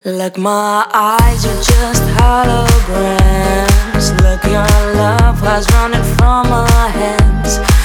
Look, my eyes are just holograms. Look, your love was running from my hands.